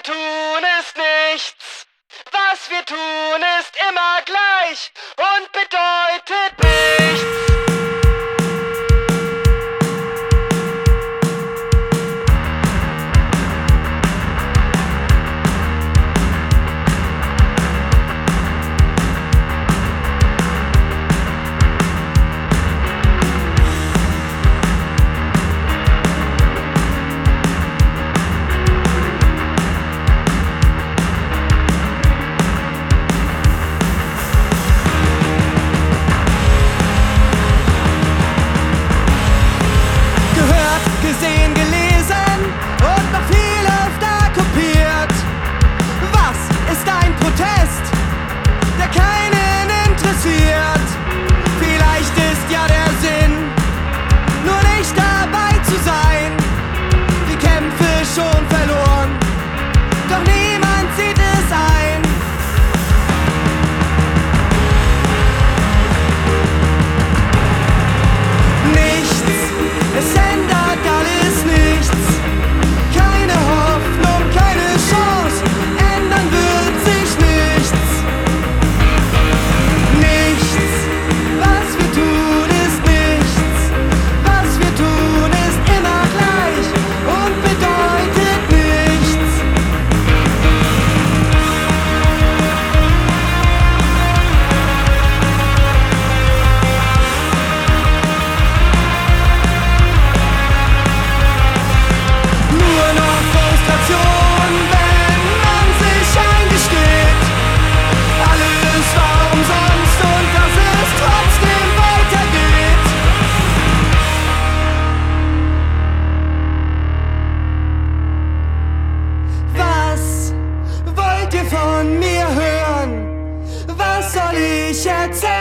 tun ist nichts. Was wir tun ist immer gleich und bedeutet nichts. Gesehen, gelesen und noch viel öfter kopiert. Was ist ein Protest, der keinen interessiert? Vielleicht ist ja der Sinn, nur nicht dabei zu sein. Die Kämpfe schon verloren, doch niemand sieht es ein. Nichts, es ändert alles nichts. Keine Hoffnung, keine Chance, ändern wird sich nichts. Nichts, was wir tun ist nichts. Was wir tun ist immer gleich und bedeutet nichts. Nur noch Frustration, wenn man sich eingesteht, alles war umsonst und dass es trotzdem weitergeht. Was wollt ihr von mir hören? Was soll ich erzählen?